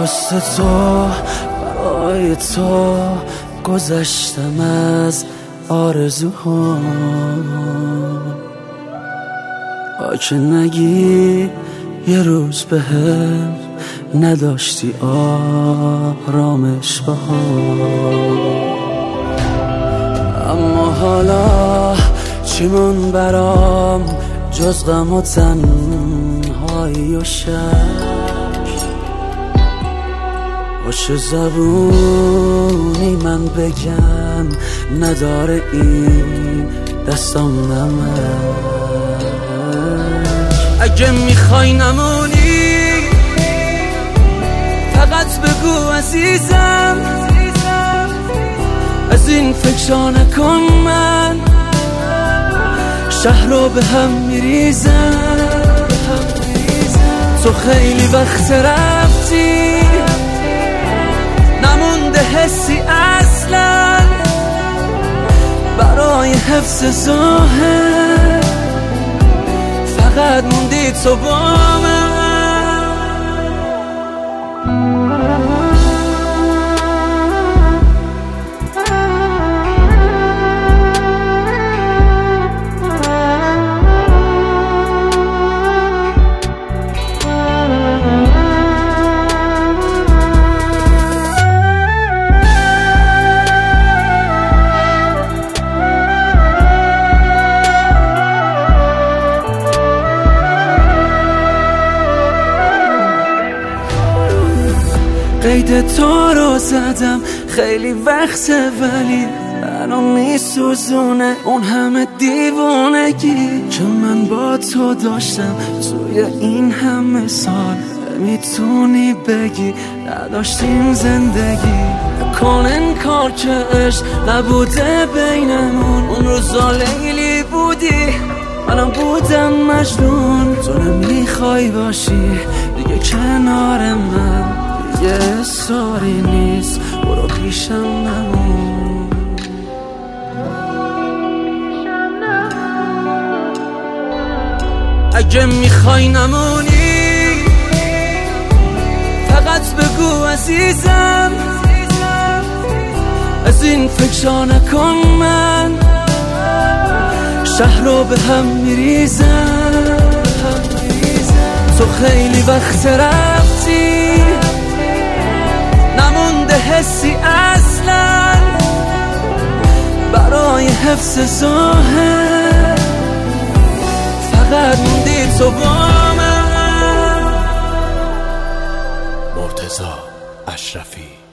واسه تو، برای تو گذشتم از آرزوها. که نگی یه روز بهم نداشتی آرامش بها. اما حالا چیمون برام جز غم و تنهایی و شک؟ چه زبونی من بگم نداره این دستام نمک؟ اگه میخوای نمونی فقط بگو عزیزم، از این فکرها نکن، من شهر رو به هم میریزم. تو خیلی وقت رفتی، نمونده حسی اصلا برای حفظ ظاهر، فقط موندی تو با من. قید تو رو زدم خیلی وقته، ولی منو میسوزونه اون همه دیوونگی که من با تو داشتم توی این همه سال. میتونی بگی نداشتیم زندگی، نکن انکار که عشق نبوده بینمون. اون روزا لیلی بودی منم بودم مجنون. تو نمیخوای باشی دیگه کنار من، یه اصراری نیست برو پیشم نمون. اگه میخوای نمونی فقط بگو عزیزم، از این فکرها نکن، من شهر رو به هم میریزم. تو خیلی وقت رفتی، نمونده حسی اصلا برای حفظ ظاهر، فقط موندی تو با من. مرتضی اشرفی.